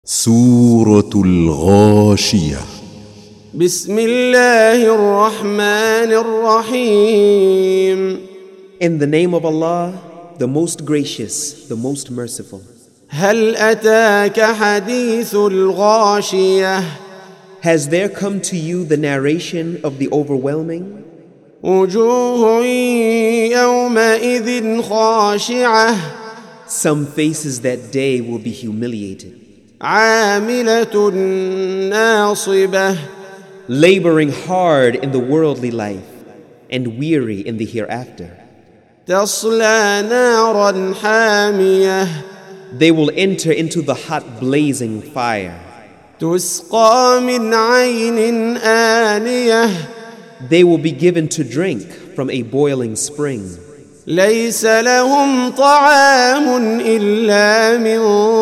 سورة الغاشية. بسم الله الرحمن الرحيم. In the name of Allah, the most gracious, the most merciful. هل أتاك حديث الغاشية؟ Has there come to you the narration of the overwhelming? وجوه يومئذ خاشعة. Some faces that day will be humiliated, عاملة ناصبة. laboring hard in the worldly life and weary in the hereafter. تصلى نارا حامية. They will enter into the hot blazing fire. تسقى من عين آنية. They will be given to drink from a boiling spring. ليس لهم طعام إلا من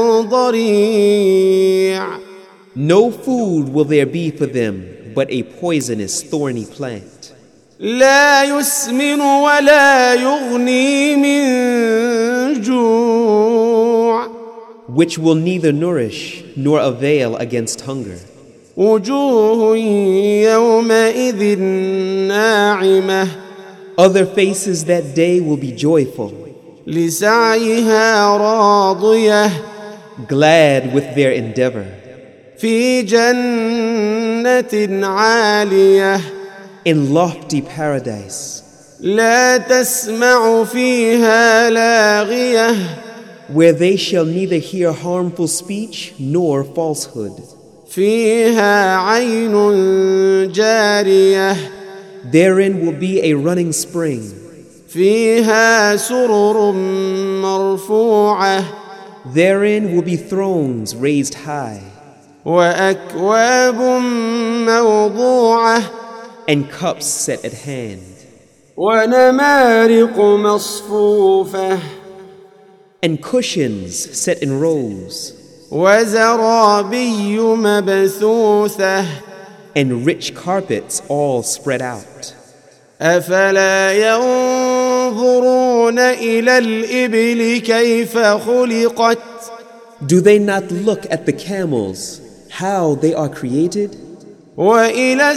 ضريع. No food will there be for them but a poisonous thorny plant, لا يسمن ولا يغني من جوع. which will neither nourish nor avail against hunger. وجوه يومئذ ناعمة. Other faces that day will be joyful, لسعيها راضية. glad with their endeavor, في جنة عالية. in lofty paradise, لا تسمع فيها لاغية. where they shall neither hear harmful speech nor falsehood. فيها عين جارية. Therein will be a running spring. فيها سرر مرفوعة. Therein will be thrones raised high, وأكواب موضوعة. and cups set at hand, ونمارق مصفوفة. and cushions set in rows, وزرابي مبثوثة. and rich carpets all spread out. أفلا ينظرون إلى الإبل كيف خلقت. Do they not look at the camels, how they are created? وإلى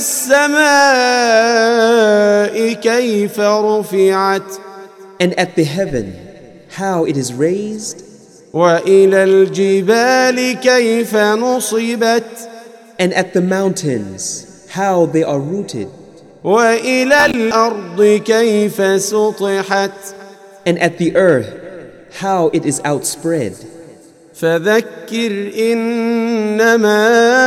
السماء كيف رفعت. And at the heaven, how it is raised? وإلى الجبال كيف نصبت. And at the mountains, how they are rooted? وإلى الأرض كيف سطحت. And at the earth, how it is outspread. فذكر إنما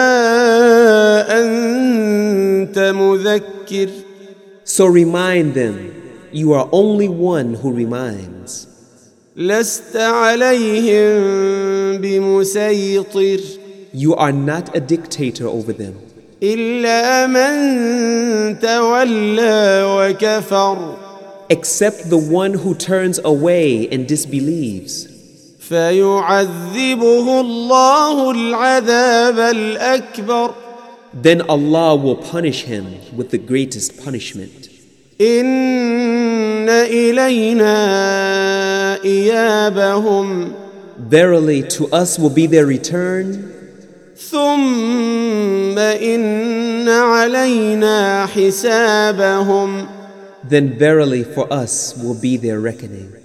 أنت مذكر. So remind them, you are only one who reminds. لست عليهم بمسيطر. You are not a dictator over them, إلا من تولى وكفر. except the one who turns away and disbelieves. فيعذبه الله العذاب الأكبر. Then Allah will punish him with the greatest punishment. إن إلينا إيابهم. Verily, to us will be their return, ثم إن علينا حسابهم. then verily for us will be their reckoning.